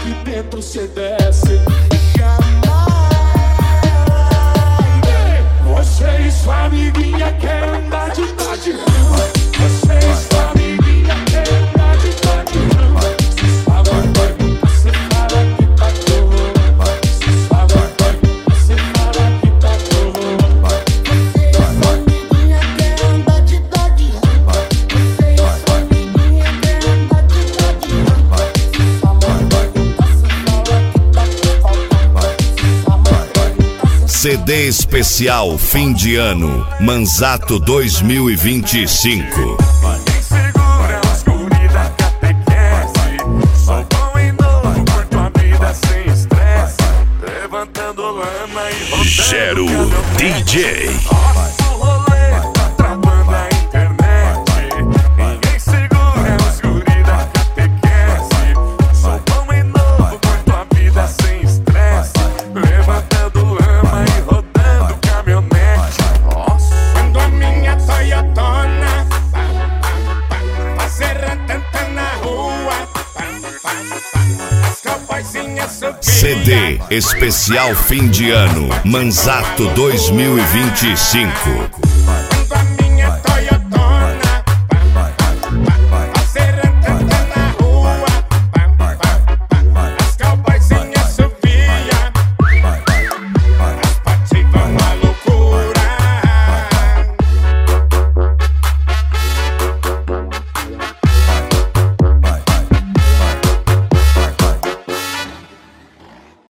aqui dentro cê desce. Você e sua amiguinha quer andar de Dodge Ram. Você e sua amiguinha quer andar de Dodge Ram. Se sua mãe pergunta, cê fala que tá torrando. Se sua mãe pergunta, cê fala que tá torrando. Você e sua amiguinha quer andar de Dodge Ram. Você e sua amiguinha quer andar de Dodge Ram. Se sua mãe pergunta, cê fala que tá torrando. Se sua mãe pergunta, cê CD especial fim de ano, Manzato 2025. Quem segura os guri da catequese, sou bom e novo, curto a vida sem estresse, levantando lama e rodando Gero caminhonete. DJ. Nosso rolê tá travando a internet. Ninguém segura os guri da catequese, sou bom e novo, curto a vida sem estresse, levantando lama e rodando caminhonete. Quando a minha Toyotona fazendo na rua, as cowboyzinhas subiam. CD especial fim de ano, Manzato 2025.